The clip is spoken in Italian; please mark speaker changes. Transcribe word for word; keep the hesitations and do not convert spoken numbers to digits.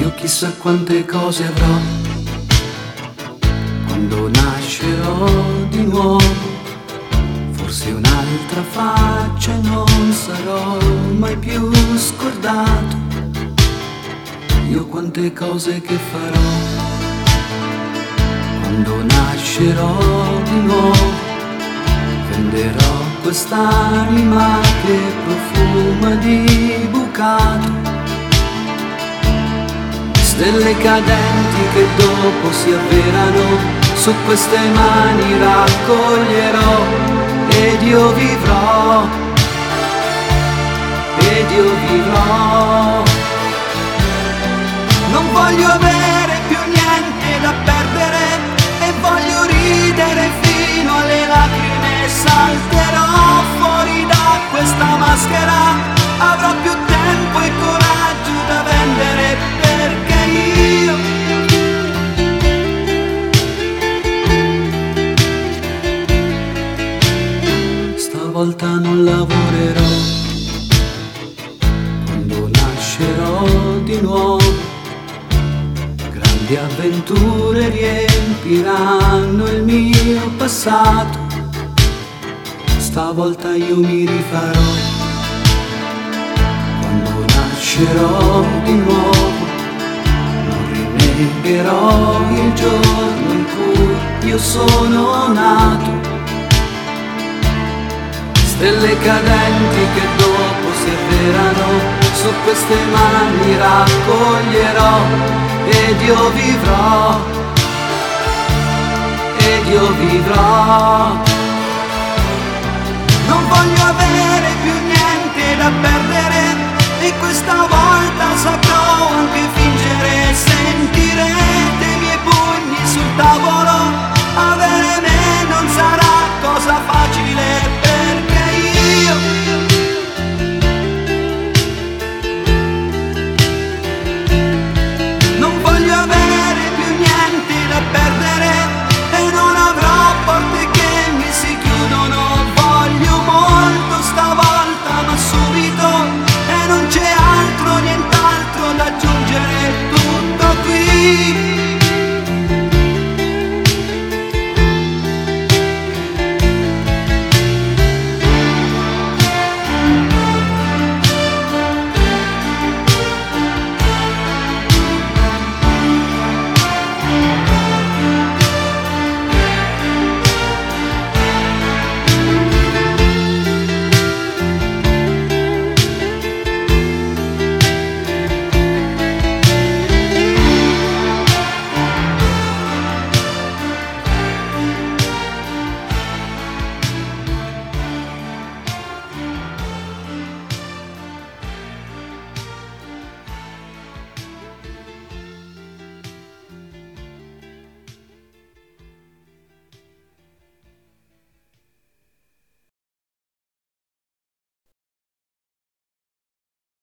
Speaker 1: Io chissà quante cose avrò quando nascerò di nuovo. Forse un'altra faccia non sarò mai più scordato. Io quante cose che farò quando nascerò di nuovo. Venderò quest'anima che profuma di bucato. Stelle cadenti che dopo si avverano, su queste mani raccoglierò ed io vivrò, ed io vivrò. Non voglio avere più niente da perdere e voglio ridere fino alle lacrime. Salterò fuori da questa maschera, avrò più tempo e coraggio da vendere, perché io stavolta non lavorerò quando nascerò di nuovo. Grandi avventure riempiranno il mio passato. Stavolta io mi rifarò quando nascerò di nuovo. Non rinnegherò il giorno in cui io sono nato. Stelle cadenti che dopo si avverano, su queste mani raccoglierò ed io vivrò, ed io vivrò. Non voglio avere più niente da perdere e questa volta saprò